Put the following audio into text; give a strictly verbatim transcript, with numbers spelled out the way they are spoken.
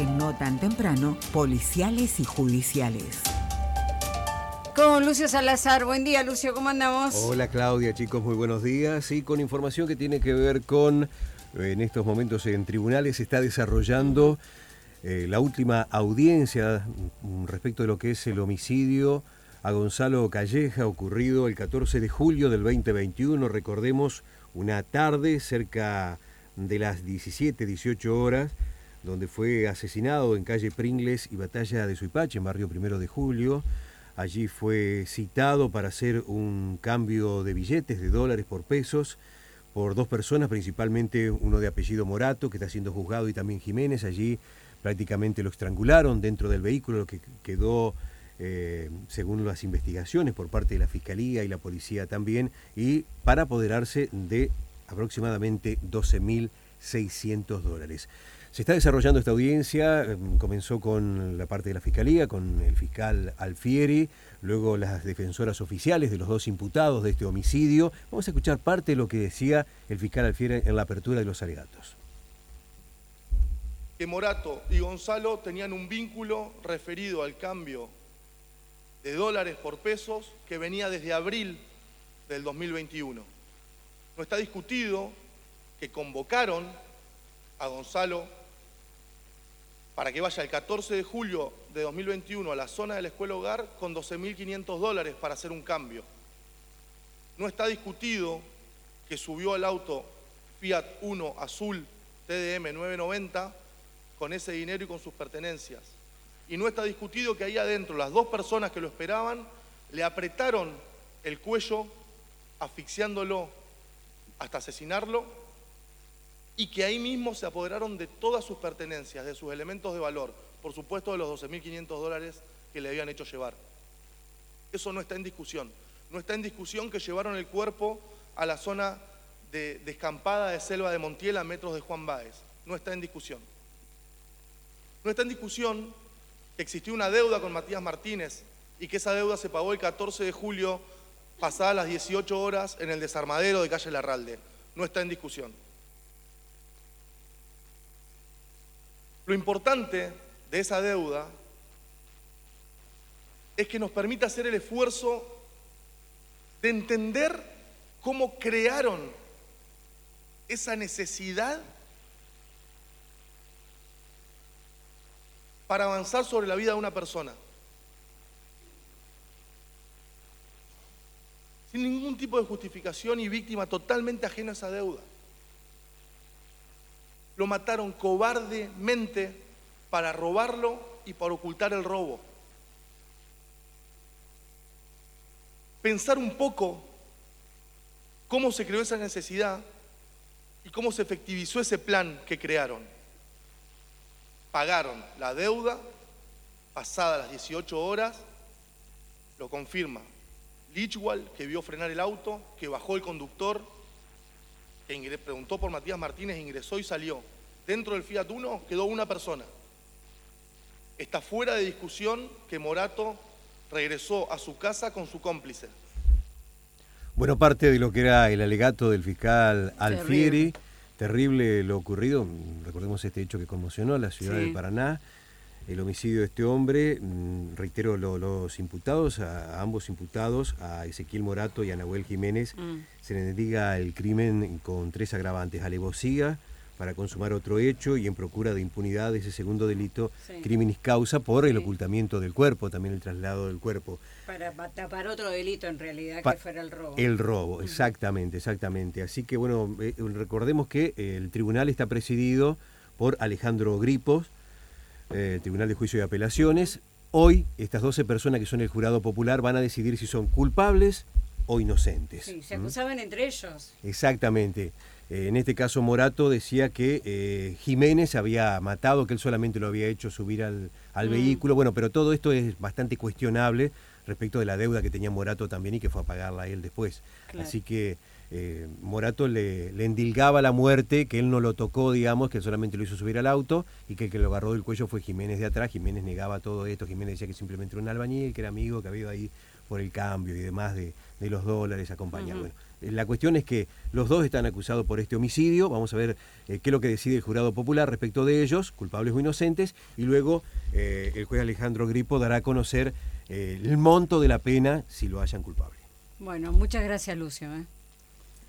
en No Tan Temprano, policiales y judiciales. Con Lucio Salazar. Buen día, Lucio, ¿cómo andamos? Hola, Claudia, chicos, muy buenos días. Y con información que tiene que ver con, en estos momentos en tribunales se está desarrollando eh, la última audiencia respecto de lo que es el homicidio a Gonzalo Calleja, ocurrido el catorce de julio del veinte veintiuno. Recordemos, una tarde cerca de las diecisiete, dieciocho horas, donde fue asesinado en calle Pringles y Batalla de Suipacha, en barrio Primero de Julio. Allí fue citado para hacer un cambio de billetes de dólares por pesos por dos personas, principalmente uno de apellido Morato, que está siendo juzgado, y también Jiménez. Allí prácticamente lo estrangularon dentro del vehículo, lo que quedó, eh, según las investigaciones por parte de la Fiscalía y la Policía también, y para apoderarse de aproximadamente doce mil seiscientos dólares. Se está desarrollando esta audiencia, comenzó con la parte de la Fiscalía, con el fiscal Alfieri, luego las defensoras oficiales de los dos imputados de este homicidio. Vamos a escuchar parte de lo que decía el fiscal Alfieri en la apertura de los alegatos. Que Morato y Gonzalo tenían un vínculo referido al cambio de dólares por pesos que venía desde abril del dos mil veintiuno. No está discutido que convocaron a Gonzalo para que vaya el catorce de julio de dos mil veintiuno a la zona de la escuela hogar con doce mil quinientos dólares para hacer un cambio. No está discutido que subió al auto Fiat Uno azul T D M nueve noventa con ese dinero y con sus pertenencias. Y no está discutido que ahí adentro las dos personas que lo esperaban le apretaron el cuello, asfixiándolo hasta asesinarlo, y que ahí mismo se apoderaron de todas sus pertenencias, de sus elementos de valor, por supuesto de los doce mil quinientos dólares que le habían hecho llevar. Eso no está en discusión. No está en discusión que llevaron el cuerpo a la zona de descampada de Selva de Montiel, a metros de Juan Báez. No está en discusión. No está en discusión que existió una deuda con Matías Martínez y que esa deuda se pagó el catorce de julio, pasadas las dieciocho horas, en el desarmadero de calle Larralde. No está en discusión. Lo importante de esa deuda es que nos permite hacer el esfuerzo de entender cómo crearon esa necesidad para avanzar sobre la vida de una persona. Sin ningún tipo de justificación y víctima totalmente ajena a esa deuda. Lo mataron cobardemente para robarlo y para ocultar el robo. Pensar un poco cómo se creó esa necesidad y cómo se efectivizó ese plan que crearon. Pagaron la deuda, pasadas las dieciocho horas, lo confirma Lichwald, que vio frenar el auto, que bajó el conductor, que ingres, preguntó por Matías Martínez, ingresó y salió. Dentro del Fiat Uno quedó una persona. Está fuera de discusión que Morato regresó a su casa con su cómplice. Bueno, parte de lo que era el alegato del fiscal Alfieri, terrible, terrible lo ocurrido. Recordemos este hecho que conmocionó a la ciudad sí. de Paraná, el homicidio de este hombre. Reitero, lo, los imputados, a, a ambos imputados, a Ezequiel Morato y a Nahuel Jiménez, mm. se les diga el crimen con tres agravantes: alevosía para consumar otro hecho y en procura de impunidad de ese segundo delito, sí. criminis causa, por sí. el ocultamiento del cuerpo, también el traslado del cuerpo. Para tapar otro delito en realidad, pa que fuera el robo. El robo, exactamente, exactamente. Así que bueno, eh, recordemos que el tribunal está presidido por Alejandro Gripos, eh, Tribunal de Juicio y Apelaciones. Hoy estas doce personas que son el jurado popular van a decidir si son culpables o inocentes. Sí, se acusaban ¿Mm? entre ellos. Exactamente. Eh, en este caso Morato decía que eh, Jiménez había matado, que él solamente lo había hecho subir al, al mm. vehículo. Bueno, pero todo esto es bastante cuestionable respecto de la deuda que tenía Morato también y que fue a pagarla él después. Claro. Así que eh, Morato le, le endilgaba la muerte, que él no lo tocó, digamos, que él solamente lo hizo subir al auto y que el que lo agarró del cuello fue Jiménez de atrás. Jiménez negaba todo esto, Jiménez decía que simplemente era un albañil, que era amigo, que había ido ahí por el cambio y demás de, de los dólares acompañados. Uh-huh. Bueno, La cuestión es que los dos están acusados por este homicidio. Vamos a ver eh, qué es lo que decide el jurado popular respecto de ellos, culpables o inocentes, y luego eh, el juez Alejandro Grippo dará a conocer eh, el monto de la pena si lo hallan culpable. Bueno, muchas gracias, Lucio. ¿eh?